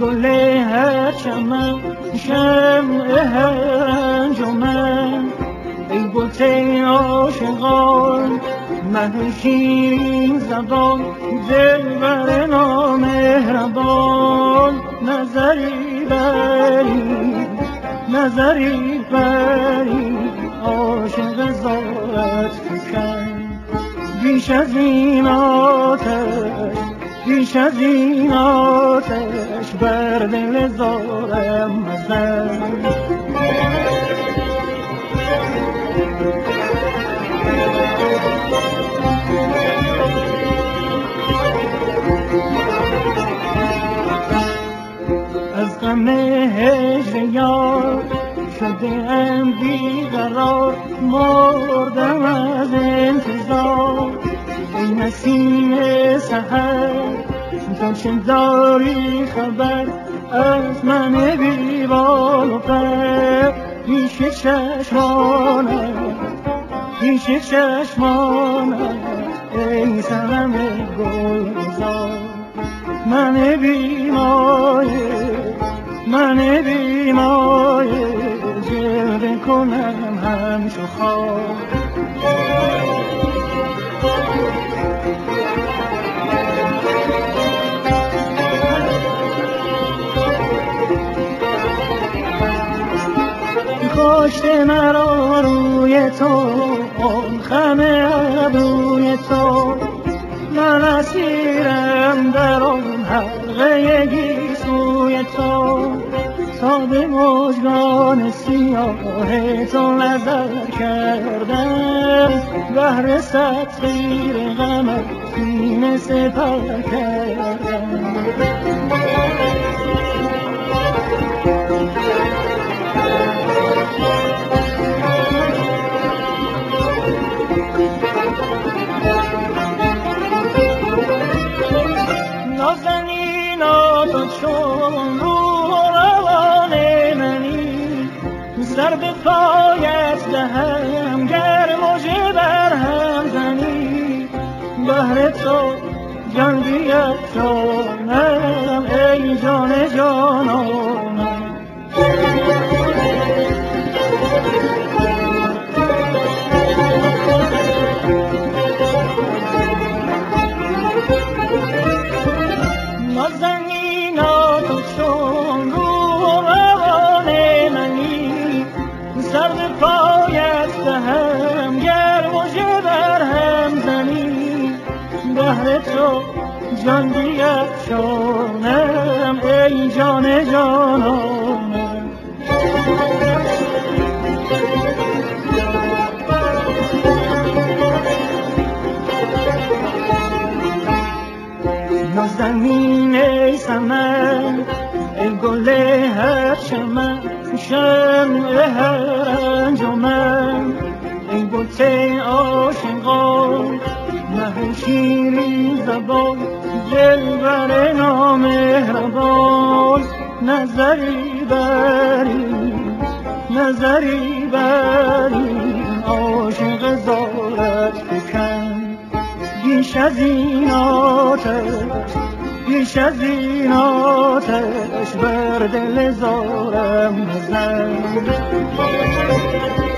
گل هر چمن شمع هر انجمن، ای بت عاشقان مه شیرین زبان، دلبر نامهربان، نظری بری عاشق زارت فکن. بیش از این آتش بر دل زارم مزن. از غم هجر یار شده ام بیقرار، مردم از انتظار. ای نسیم سحر تو چه داری خبر از من بی بال و پر؟ پیش چشمانت ای صنم گلزار، من بی مایه جلوه کنم همچو خار. کاشته مرا روی تو، خم ابروی تو، من اسیرم در آن حلقه گیسوی تو. تا به مژگان سیاه تو نظر کردم، بهر تطهیر غمت سینه سپر کردم. نازنینا تو چون روح و روان منی، سر به پایت دهم گر مژه بر هم زنی. بهر تو جان بیفشانم ای جان جانانم. نازنینا تو چون روح و روان منی، سر به پایت دهم گر مژه بر هم زنی. بهر تو جان بیفشانم ای جان جانانم. نازنین ای سمن، ای گل هر چمن، شمع هر انجمن، ای بت عاشقان مه شیرین زبان، دلبر نامهربان، نظری بری عاشق زارت فکن. بیش از این آتش بر دل زارم مزن.